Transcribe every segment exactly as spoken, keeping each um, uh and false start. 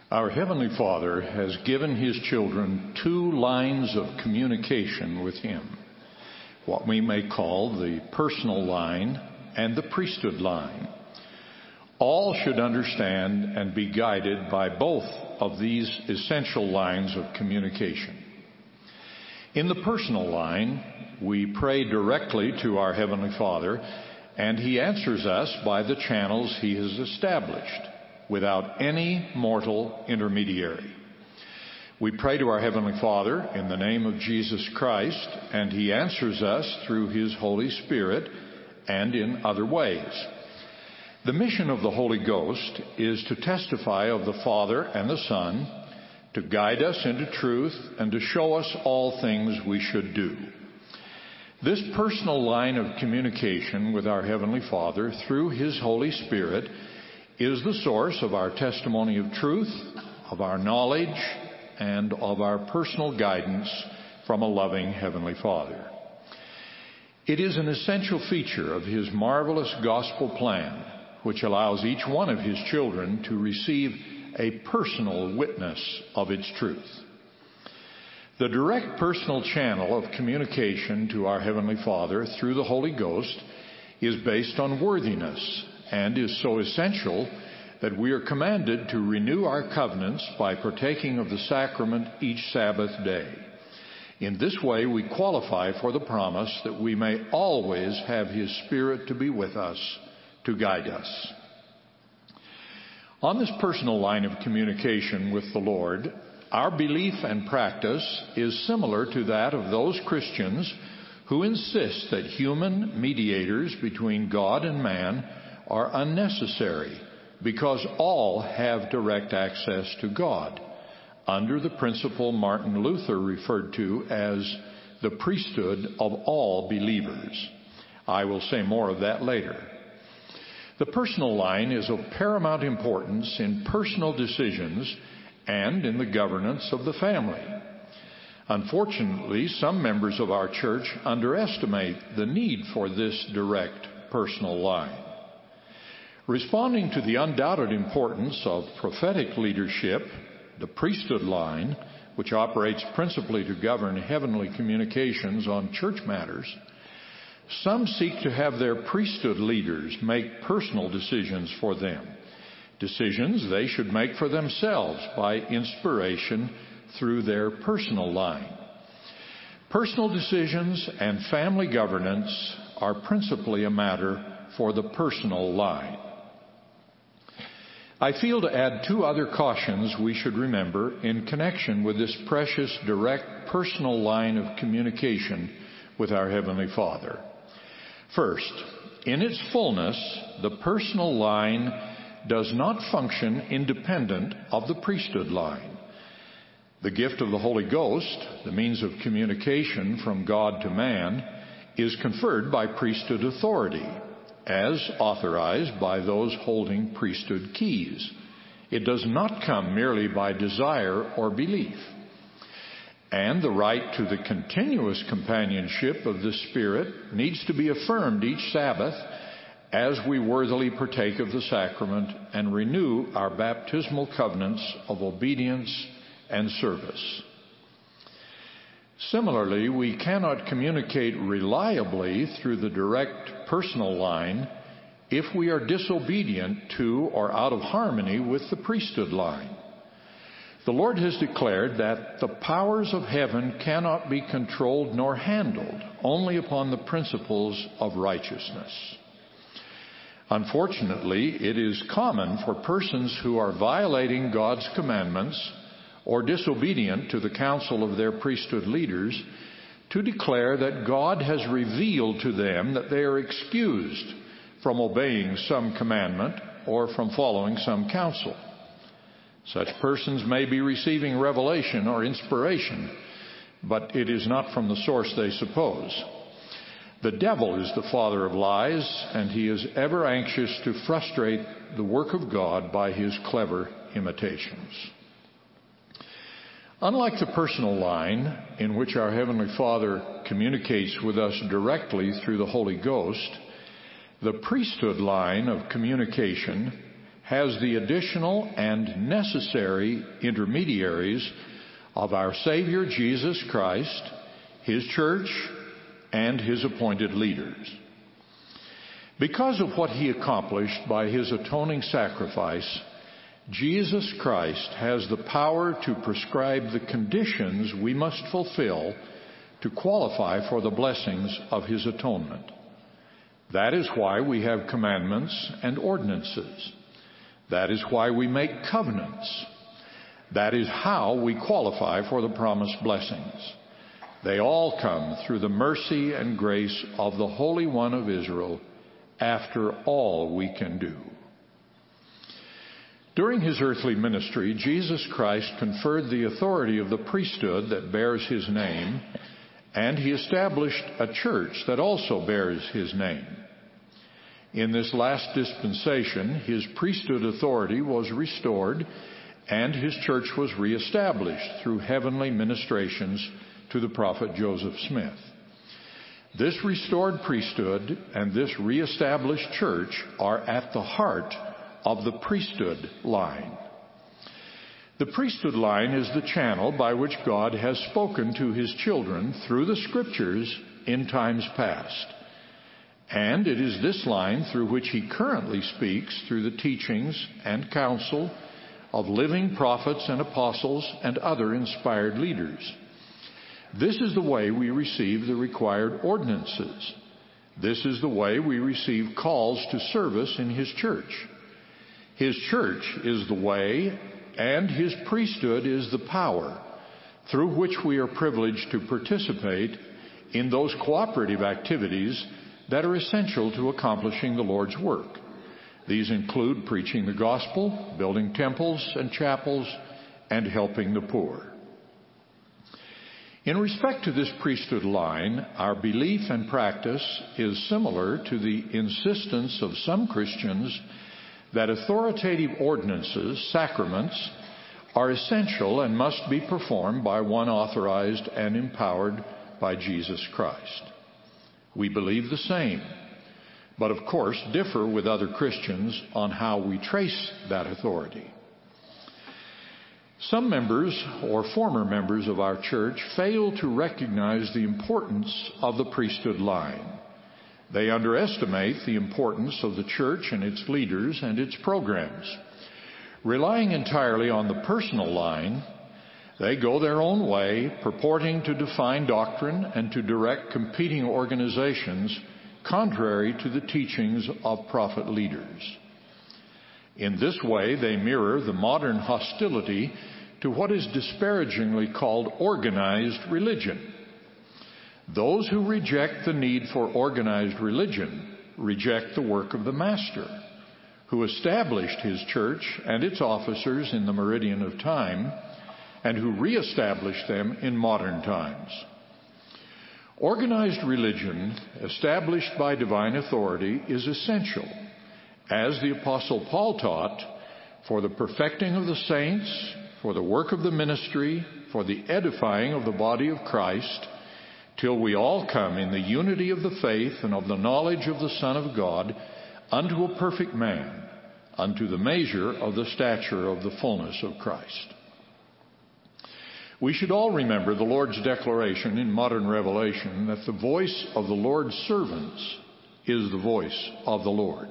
Our Heavenly Father has given His children two lines of communication with Him, what we may call the personal line and the priesthood line. All should understand and be guided by both of these essential lines of communication. In the personal line, we pray directly to our Heavenly Father, and He answers us by the channels He has established, without any mortal intermediary. We pray to our Heavenly Father in the name of Jesus Christ, and He answers us through His Holy Spirit and in other ways. The mission of the Holy Ghost is to testify of the Father and the Son, to guide us into truth, and to show us all things we should do. This personal line of communication with our Heavenly Father through His Holy Spirit is the source of our testimony of truth, of our knowledge, and of our personal guidance from a loving Heavenly Father. It is an essential feature of His marvelous gospel plan, which allows each one of His children to receive a personal witness of its truth. The direct personal channel of communication to our Heavenly Father through the Holy Ghost is based on worthiness, and is so essential that we are commanded to renew our covenants by partaking of the sacrament each Sabbath day. In this way, we qualify for the promise that we may always have His Spirit to be with us, to guide us. On this personal line of communication with the Lord, our belief and practice is similar to that of those Christians who insist that human mediators between God and man are unnecessary because all have direct access to God, under the principle Martin Luther referred to as the priesthood of all believers. I will say more of that later. The personal line is of paramount importance in personal decisions and in the governance of the family. Unfortunately, some members of our church underestimate the need for this direct personal line. Responding to the undoubted importance of prophetic leadership, the priesthood line, which operates principally to govern heavenly communications on church matters, some seek to have their priesthood leaders make personal decisions for them, decisions they should make for themselves by inspiration through their personal line. Personal decisions and family governance are principally a matter for the personal line. I feel to add two other cautions we should remember in connection with this precious, direct, personal line of communication with our Heavenly Father. First, in its fullness, the personal line does not function independent of the priesthood line. The gift of the Holy Ghost, the means of communication from God to man, is conferred by priesthood authority, as authorized by those holding priesthood keys. It does not come merely by desire or belief. And the right to the continuous companionship of the Spirit needs to be affirmed each Sabbath as we worthily partake of the sacrament and renew our baptismal covenants of obedience and service. Similarly, we cannot communicate reliably through the direct personal line if we are disobedient to or out of harmony with the priesthood line. The Lord has declared that the powers of heaven cannot be controlled nor handled only upon the principles of righteousness. Unfortunately, it is common for persons who are violating God's commandments or disobedient to the counsel of their priesthood leaders to declare that God has revealed to them that they are excused from obeying some commandment or from following some counsel. Such persons may be receiving revelation or inspiration, but it is not from the source they suppose. The devil is the father of lies, and he is ever anxious to frustrate the work of God by his clever imitations. Unlike the personal line, in which our Heavenly Father communicates with us directly through the Holy Ghost, the priesthood line of communication has the additional and necessary intermediaries of our Savior Jesus Christ, His church, and His appointed leaders. Because of what He accomplished by His atoning sacrifice, Jesus Christ has the power to prescribe the conditions we must fulfill to qualify for the blessings of His atonement. That is why we have commandments and ordinances. That is why we make covenants. That is how we qualify for the promised blessings. They all come through the mercy and grace of the Holy One of Israel, after all we can do. During His earthly ministry, Jesus Christ conferred the authority of the priesthood that bears His name, and He established a church that also bears His name. In this last dispensation, His priesthood authority was restored, and His church was reestablished through heavenly ministrations to the prophet Joseph Smith. This restored priesthood and this reestablished church are at the heart of the priesthood line. The priesthood line is the channel by which God has spoken to His children through the Scriptures in times past. And it is this line through which He currently speaks through the teachings and counsel of living prophets and apostles and other inspired leaders. This is the way we receive the required ordinances. This is the way we receive calls to service in His church. His church is the way, and His priesthood is the power through which we are privileged to participate in those cooperative activities that are essential to accomplishing the Lord's work. These include preaching the gospel, building temples and chapels, and helping the poor. In respect to this priesthood line, our belief and practice is similar to the insistence of some Christians that authoritative ordinances, sacraments, are essential and must be performed by one authorized and empowered by Jesus Christ. We believe the same, but of course differ with other Christians on how we trace that authority. Some members or former members of our church fail to recognize the importance of the priesthood line. They underestimate the importance of the church and its leaders and its programs. Relying entirely on the personal line, they go their own way, purporting to define doctrine and to direct competing organizations contrary to the teachings of prophet leaders. In this way, they mirror the modern hostility to what is disparagingly called organized religion. Those who reject the need for organized religion reject the work of the Master, who established His church and its officers in the meridian of time, and who reestablished them in modern times. Organized religion, established by divine authority, is essential, as the Apostle Paul taught, for the perfecting of the saints, for the work of the ministry, for the edifying of the body of Christ, till we all come in the unity of the faith and of the knowledge of the Son of God, unto a perfect man, unto the measure of the stature of the fullness of Christ. We should all remember the Lord's declaration in modern revelation that the voice of the Lord's servants is the voice of the Lord.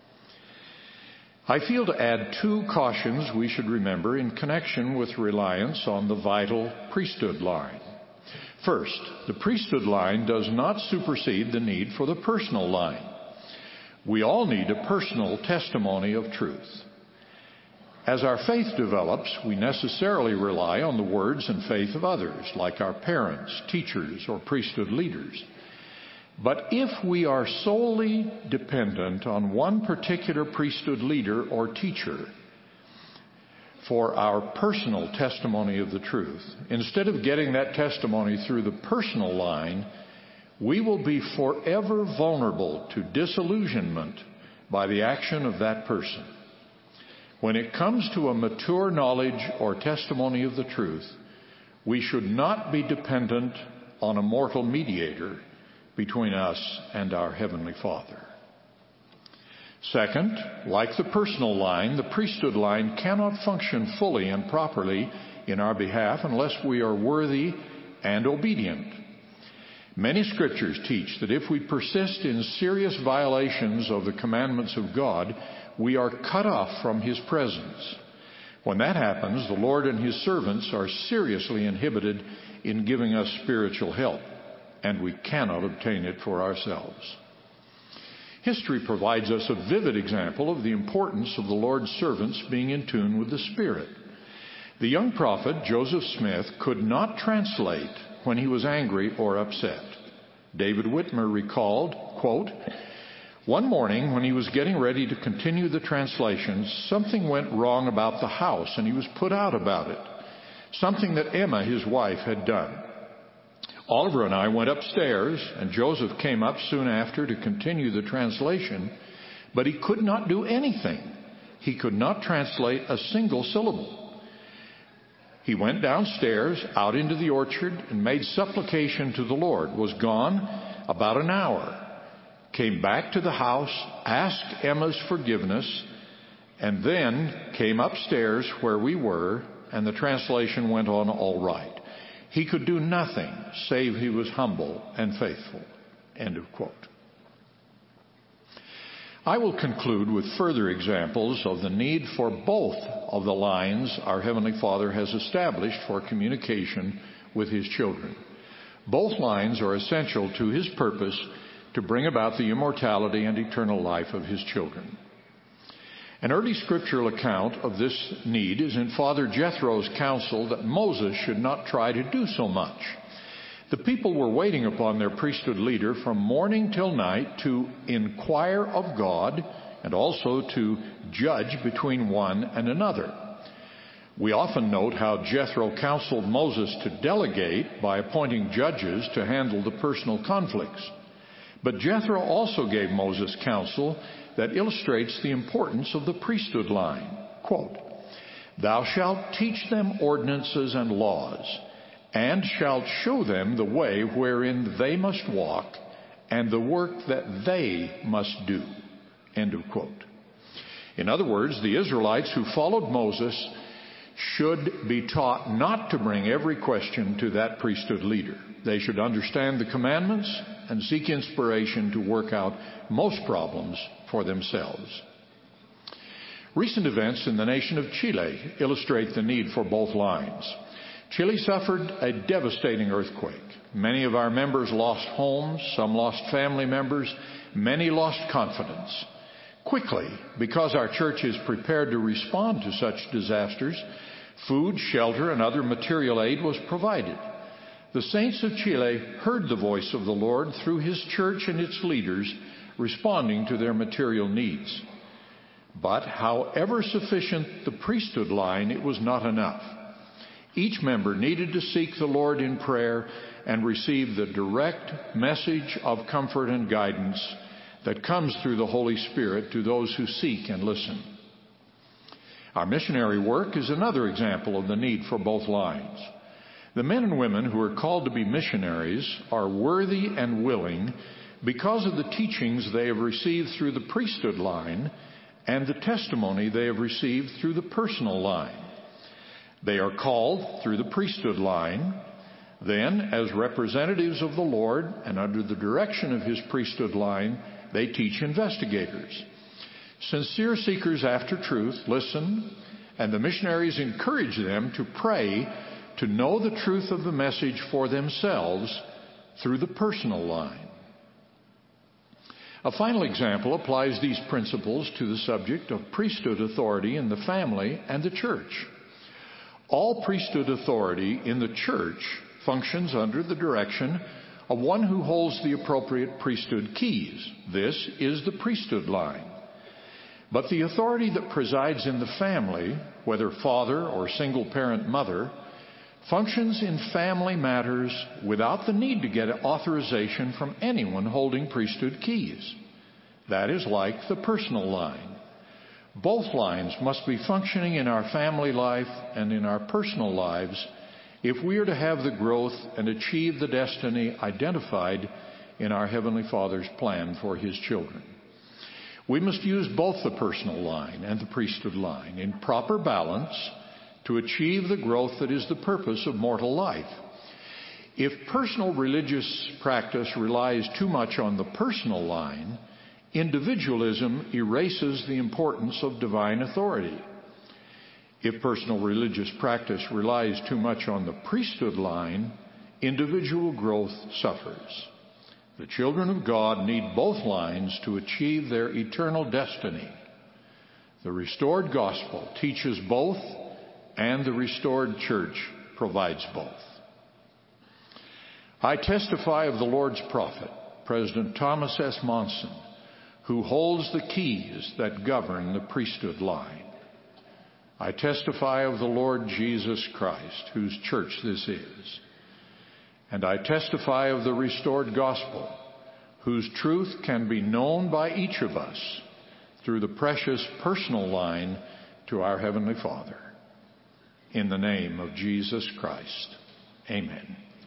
I feel to add two cautions we should remember in connection with reliance on the vital priesthood line. First, the priesthood line does not supersede the need for the personal line. We all need a personal testimony of truth. As our faith develops, we necessarily rely on the words and faith of others, like our parents, teachers, or priesthood leaders. But if we are solely dependent on one particular priesthood leader or teacher for our personal testimony of the truth, instead of getting that testimony through the personal line, we will be forever vulnerable to disillusionment by the action of that person. When it comes to a mature knowledge or testimony of the truth, we should not be dependent on a mortal mediator between us and our Heavenly Father. Second, like the personal line, the priesthood line cannot function fully and properly in our behalf unless we are worthy and obedient. Many scriptures teach that if we persist in serious violations of the commandments of God, we are cut off from His presence. When that happens, the Lord and His servants are seriously inhibited in giving us spiritual help, and we cannot obtain it for ourselves. History provides us a vivid example of the importance of the Lord's servants being in tune with the Spirit. The young prophet, Joseph Smith, could not translate when he was angry or upset. David Whitmer recalled, quote, "One morning when he was getting ready to continue the translation, something went wrong about the house, and he was put out about it, something that Emma, his wife, had done. Oliver and I went upstairs, and Joseph came up soon after to continue the translation, but he could not do anything. He could not translate a single syllable. He went downstairs, out into the orchard, and made supplication to the Lord, was gone about an hour, came back to the house, asked Emma's forgiveness, and then came upstairs where we were, and the translation went on all right. He could do nothing save he was humble and faithful." End of quote. I will conclude with further examples of the need for both of the lines our Heavenly Father has established for communication with His children. Both lines are essential to His purpose to bring about the immortality and eternal life of His children. An early scriptural account of this need is in Father Jethro's counsel that Moses should not try to do so much. The people were waiting upon their priesthood leader from morning till night to inquire of God and also to judge between one and another. We often note how Jethro counseled Moses to delegate by appointing judges to handle the personal conflicts. But Jethro also gave Moses counsel that illustrates the importance of the priesthood line. Quote, "Thou shalt teach them ordinances and laws, and shalt show them the way wherein they must walk, and the work that they must do." End of quote. In other words, the Israelites who followed Moses should be taught not to bring every question to that priesthood leader. They should understand the commandments and seek inspiration to work out most problems for themselves. Recent events in the nation of Chile illustrate the need for both lines. Chile suffered a devastating earthquake. Many of our members lost homes, some lost family members, many lost confidence. Quickly, because our church is prepared to respond to such disasters, food, shelter, and other material aid was provided. The saints of Chile heard the voice of the Lord through His church and its leaders responding to their material needs. But however sufficient the priesthood line, it was not enough. Each member needed to seek the Lord in prayer and receive the direct message of comfort and guidance that comes through the Holy Spirit to those who seek and listen. Our missionary work is another example of the need for both lines. The men and women who are called to be missionaries are worthy and willing because of the teachings they have received through the priesthood line and the testimony they have received through the personal line. They are called through the priesthood line. Then, as representatives of the Lord and under the direction of His priesthood line, they teach investigators. Sincere seekers after truth listen, and the missionaries encourage them to pray to know the truth of the message for themselves through the personal line. A final example applies these principles to the subject of priesthood authority in the family and the church. All priesthood authority in the church functions under the direction of one who holds the appropriate priesthood keys. This is the priesthood line. But the authority that presides in the family, whether father or single-parent mother, functions in family matters without the need to get authorization from anyone holding priesthood keys. That is like the personal line. Both lines must be functioning in our family life and in our personal lives if we are to have the growth and achieve the destiny identified in our Heavenly Father's plan for His children. We must use both the personal line and the priesthood line in proper balance to achieve the growth that is the purpose of mortal life. If personal religious practice relies too much on the personal line, individualism erases the importance of divine authority. If personal religious practice relies too much on the priesthood line, individual growth suffers. The children of God need both lines to achieve their eternal destiny. The restored gospel teaches both, and the restored church provides both. I testify of the Lord's prophet, President Thomas S. Monson, who holds the keys that govern the priesthood line. I testify of the Lord Jesus Christ, whose church this is. And I testify of the restored gospel, whose truth can be known by each of us through the precious personal line to our Heavenly Father. In the name of Jesus Christ, amen.